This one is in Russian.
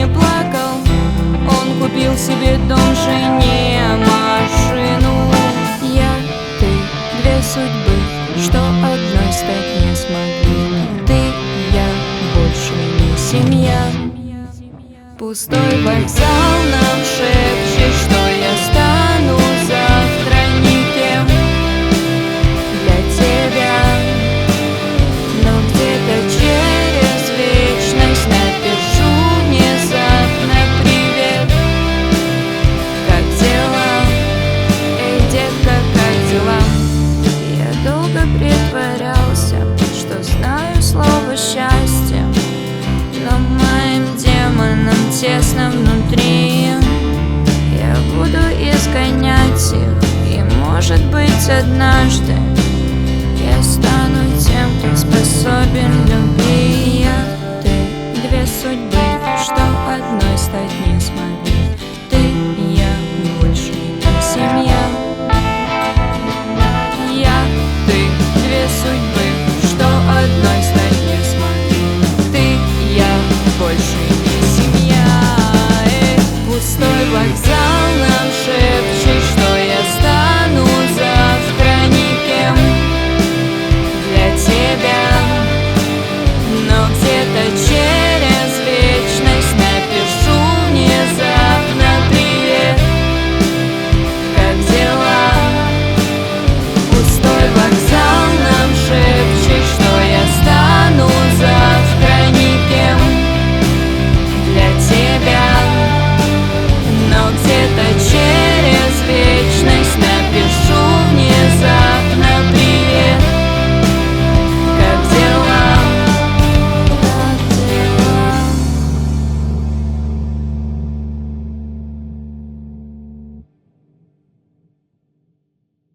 не плакал. Он купил себе дом, жене машину. Я, ты, две судьбы, что одной стать не смогли. Ты, я, больше не семья. Пустой вокзал нам шепчет, что я стану завтра никем для тебя. Но где-то через вечность напишу внезапно привет. Как дела? Эй, детка, как дела? Я долго притворялся, что знаю слово счастье, но моим демонам тесно внутри. Я буду изгонять их, и может быть однажды я стану тем, кто способен любить. Я, ты, две судьбы, что одной стать не смогли. Ты, я, больше не семья.